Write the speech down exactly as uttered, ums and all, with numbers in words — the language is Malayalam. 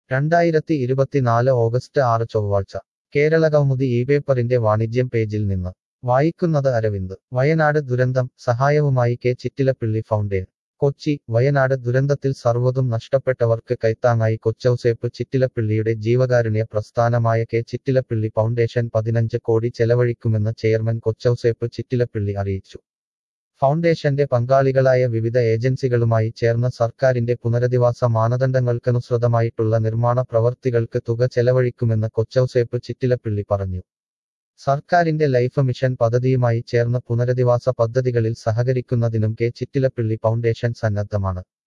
രണ്ടായിരത്തി ഇരുപത്തിനാല് ഓഗസ്റ്റ് ആറ് ചൊവ്വാഴ്ച കേരളകൗമുദി ഈ പേപ്പറിന്റെ വാണിജ്യം പേജിൽ നിന്ന് വായിക്കുന്നത് അരവിന്ദ് വയനാട് ദുരന്തം സഹായവുമായി കെ ചിറ്റിലപ്പിള്ളി ഫൗണ്ടേഷൻ കൊച്ചി വയനാട് ദുരന്തത്തിൽ സർവ്വതും നഷ്ടപ്പെട്ടവർക്ക് കൈത്താങ്ങായി കൊച്ചൗസേപ്പ് ചിറ്റിലപ്പിള്ളിയുടെ ജീവകാരുണ്യ പ്രസ്ഥാനമായ കെ ചിറ്റിലപ്പിള്ളി ഫൗണ്ടേഷൻ പതിനഞ്ച് കോടി ചെലവഴിക്കുമെന്ന് ചെയർമാൻ കൊച്ചൗസേപ്പ് ചിറ്റിലപ്പിള്ളി അറിയിച്ചു. ഫൗണ്ടേഷന്റെ പങ്കാളികളായ വിവിധ ഏജൻസികളുമായി ചേർന്ന് സർക്കാരിന്റെ പുനരധിവാസ മാനദണ്ഡങ്ങൾക്കനുസൃതമായിട്ടുള്ള നിർമ്മാണ പ്രവർത്തികൾക്ക് തുക ചെലവഴിക്കുമെന്ന് കൊച്ചൗസേപ്പ് ചിറ്റിലപ്പിള്ളി പറഞ്ഞു. സർക്കാരിന്റെ ലൈഫ് മിഷൻ പദ്ധതിയുമായി ചേർന്ന് പുനരധിവാസ പദ്ധതികളിൽ സഹകരിക്കുന്നതിനും കെ ചിറ്റിലപ്പിള്ളി ഫൗണ്ടേഷൻ സന്നദ്ധമാണ്.